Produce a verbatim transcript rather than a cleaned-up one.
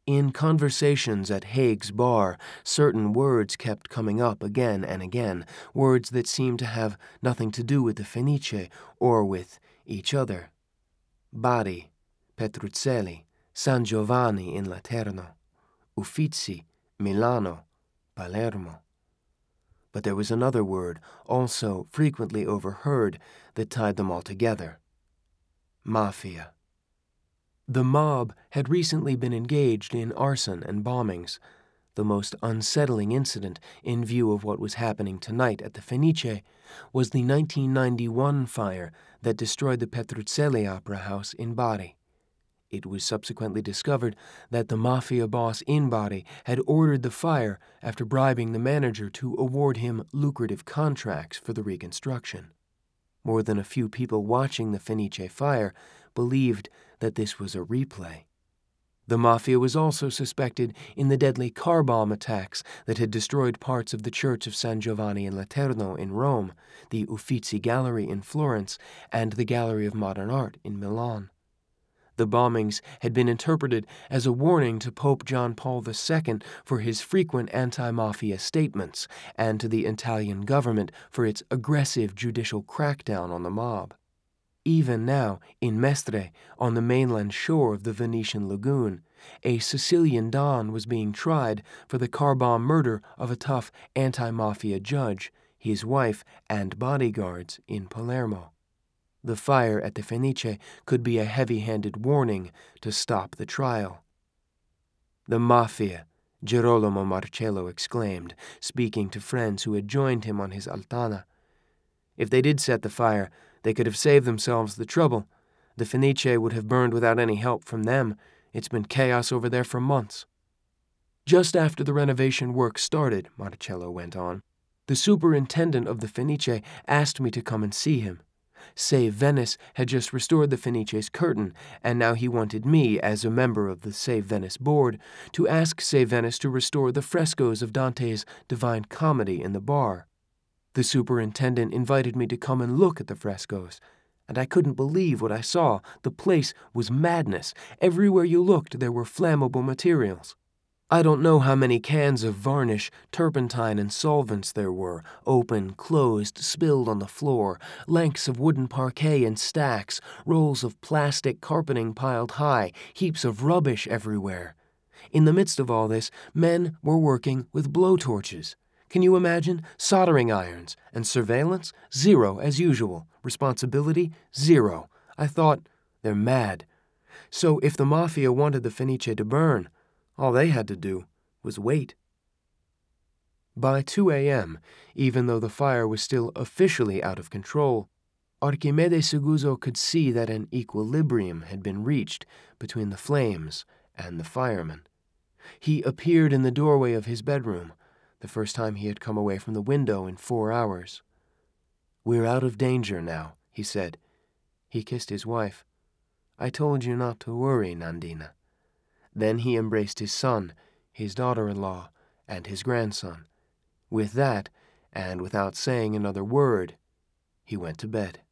In conversations at Haig's bar, certain words kept coming up again and again, words that seemed to have nothing to do with the Fenice or with each other. Bari, Petruzzelli, San Giovanni in Laterno, Uffizi, Milano, Palermo. But there was another word, also frequently overheard, that tied them all together. Mafia. The mob had recently been engaged in arson and bombings. The most unsettling incident, in view of what was happening tonight at the Fenice, was the nineteen ninety-one fire that destroyed the Petruzzelli Opera House in Bari. It was subsequently discovered that the mafia boss in Bari had ordered the fire after bribing the manager to award him lucrative contracts for the reconstruction. More than a few people watching the Fenice fire believed that this was a replay. The mafia was also suspected in the deadly car bomb attacks that had destroyed parts of the Church of San Giovanni in Laterno in Rome, the Uffizi Gallery in Florence, and the Gallery of Modern Art in Milan. The bombings had been interpreted as a warning to Pope John Paul the Second for his frequent anti-mafia statements, and to the Italian government for its aggressive judicial crackdown on the mob. Even now, in Mestre, on the mainland shore of the Venetian lagoon, a Sicilian don was being tried for the car bomb murder of a tough anti-mafia judge, his wife, and bodyguards in Palermo. The fire at the Fenice could be a heavy-handed warning to stop the trial. "The Mafia," Girolamo Marcello exclaimed, speaking to friends who had joined him on his Altana. "If they did set the fire, they could have saved themselves the trouble. The Fenice would have burned without any help from them. It's been chaos over there for months." Just after the renovation work started, Marcello went on, the superintendent of the Fenice asked me to come and see him. Save Venice had just restored the Fenice's curtain, and now he wanted me, as a member of the Save Venice board, to ask Save Venice to restore the frescoes of Dante's Divine Comedy in the bar. The superintendent invited me to come and look at the frescoes, and I couldn't believe what I saw. The place was madness. Everywhere you looked, there were flammable materials. I don't know how many cans of varnish, turpentine, and solvents there were, open, closed, spilled on the floor, lengths of wooden parquet in stacks, rolls of plastic carpeting piled high, heaps of rubbish everywhere. In the midst of all this, men were working with blowtorches. Can you imagine? Soldering irons. And surveillance? Zero, as usual. Responsibility? Zero. I thought, they're mad. So if the Mafia wanted the Fenice to burn, all they had to do was wait. By two a.m., even though the fire was still officially out of control, Archimede Seguso could see that an equilibrium had been reached between the flames and the firemen. He appeared in the doorway of his bedroom, the first time he had come away from the window in four hours. "We're out of danger now," he said. He kissed his wife. "I told you not to worry, Nandina." Then he embraced his son, his daughter-in-law, and his grandson. With that, and without saying another word, he went to bed.